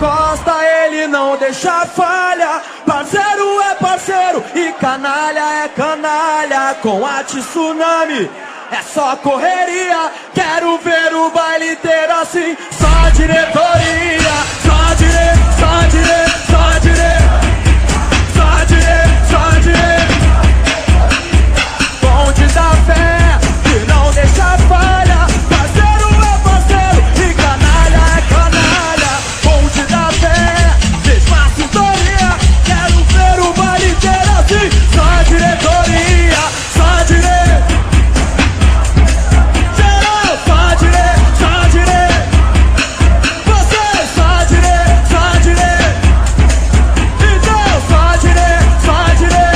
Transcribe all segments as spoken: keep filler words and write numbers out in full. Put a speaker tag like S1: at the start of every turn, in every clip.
S1: encosta, ele não deixa falha. Parceiro é parceiro e canalha é canalha. Com a tsunami é só correria. Quero ver o baile inteiro assim. Só diretoria. Só dire, só dire, só dire. Só dire, só dire. Bonde da fé que não deixa falha. Parceiro é parceiro e canalha é canalha. Bonde da fé, mesma sintonia. Quero ver o baile inteiro assim. Só diretoria, só dire. Geral, só dire, só dire. Você, só dire, só dire. Então, só dire, só dire.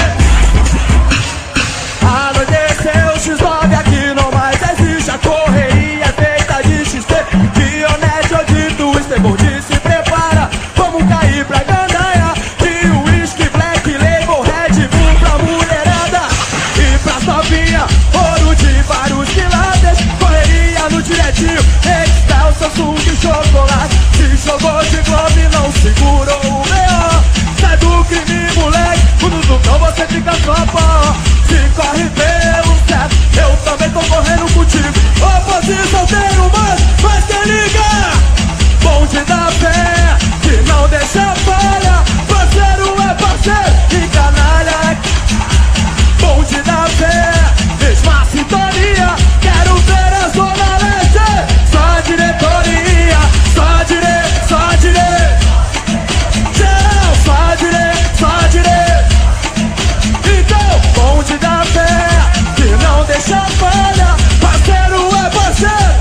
S1: Anoiteceu X nove, aqui não mais existe. A correria é feita de X T. Dionete, Odito, Estebonde, se prepara. Vamos cair pra gandaia. De whisky, black label, Red Bull pra mulherada. E pra novinha, ouro de vários quilates. Correria no direitinho, Excel, Samsung, chocolate. Se jogou de Globo, não segurou o B O. Sai do crime, moleque, quando do cão você fica só pó. Se corre pelo certo, eu também tô correndo contigo. Oposição tem um mas, mas quem liga? Bonde da fé, que não deixa falha. Parceiro é parceiro e canalha é. Bonde da fé, mesma sintonia. Quero ver a Zona Leste. Só diretoria, só dire, só dire. Geral, só dire, só dire. Então, bonde da fé, que não deixa falha. Parceiro é parceiro.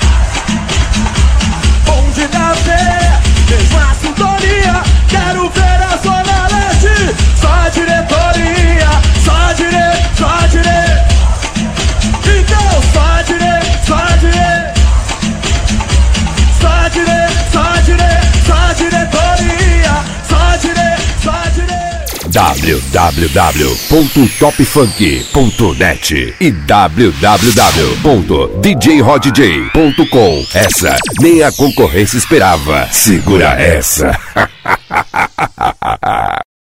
S1: Bonde da fé, mesma sintonia. Quero ver a Zona Leste. Só diretoria, só dire, só dire. Então, só dire, só dire. Só dire, só dire, só diretoria. Só dire, só dire.
S2: w w w ponto top funk ponto net e w w w ponto d j rod j ponto com. Essa nem a concorrência esperava. Segura essa.